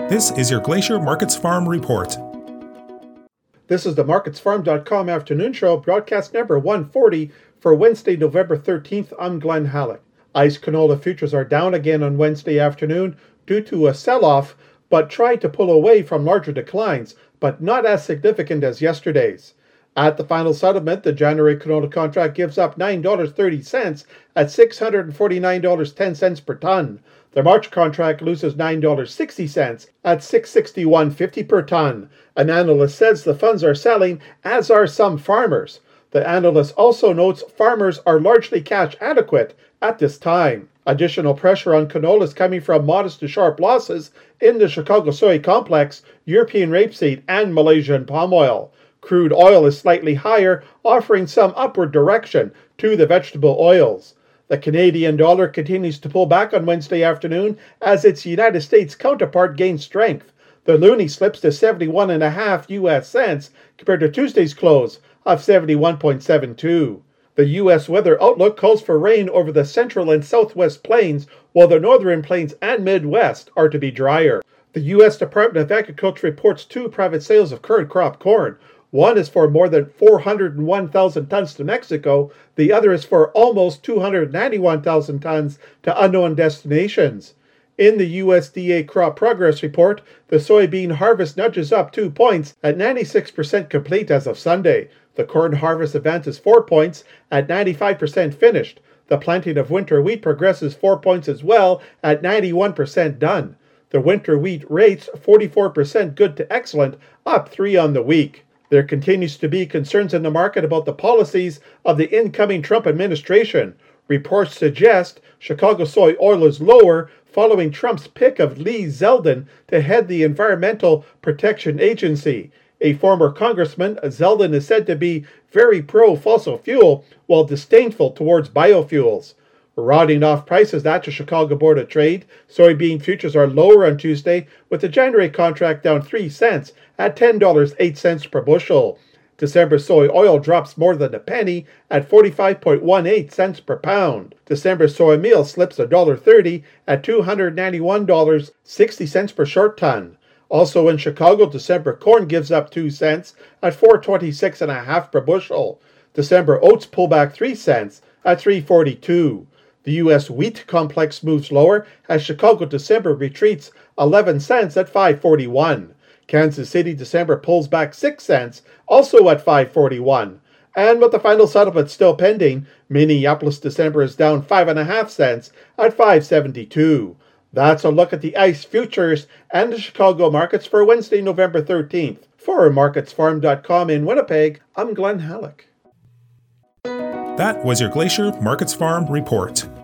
This is your Glacier Markets Farm Report. This is the MarketsFarm.com afternoon show, broadcast number 140 for Wednesday, November 13th. I'm Glenn Halleck. ICE canola futures are down again on Wednesday afternoon due to a sell-off, but tried to pull away from larger declines, but not as significant as yesterday's. At the final settlement, the January canola contract gives up $9.30 at $649.10 per ton. The March contract loses $9.60 at $661.50 per ton. An analyst says the funds are selling, as are some farmers. The analyst also notes farmers are largely cash adequate at this time. Additional pressure on canola is coming from modest to sharp losses in the Chicago soy complex, European rapeseed, and Malaysian palm oil. Crude oil is slightly higher, offering some upward direction to the vegetable oils. The Canadian dollar continues to pull back on Wednesday afternoon as its United States counterpart gains strength. The loonie slips to 71.5 US cents compared to Tuesday's close of 71.72. The U.S. weather outlook calls for rain over the central and southwest plains, while the northern plains and Midwest are to be drier. The U.S. Department of Agriculture reports 2 private sales of current crop corn. One is for more than 401,000 tons to Mexico. The other is for almost 291,000 tons to unknown destinations. In the USDA Crop Progress Report, the soybean harvest nudges up 2 points at 96% complete as of Sunday. The corn harvest advances 4 points at 95% finished. The planting of winter wheat progresses 4 points as well at 91% done. The winter wheat rates 44% good to excellent, up 3 on the week. There continues to be concerns in the market about the policies of the incoming Trump administration. Reports suggest Chicago soy oil is lower following Trump's pick of Lee Zeldin to head the Environmental Protection Agency. A former congressman, Zeldin is said to be very pro-fossil fuel while disdainful towards biofuels. Rounding off prices at the Chicago Board of Trade, soybean futures are lower on Tuesday, with the January contract down 3 cents at $10.08 per bushel. December soy oil drops more than a penny at 45.18 cents per pound. December soy meal slips $1.30 at $291.60 per short ton. Also in Chicago, December corn gives up 2 cents at $426.5 per bushel. December oats pull back 3 cents at $3.42. The U.S. wheat complex moves lower as Chicago December retreats 11 cents at $5.41. Kansas City December pulls back 6 cents, also at $5.41. And with the final settlement still pending, Minneapolis December is down 5.5 cents at $5.72. That's a look at the ICE futures and the Chicago markets for Wednesday, November 13th. For MarketsFarm.com in Winnipeg, I'm Glenn Halleck. That was your Glacier Markets Farm Report.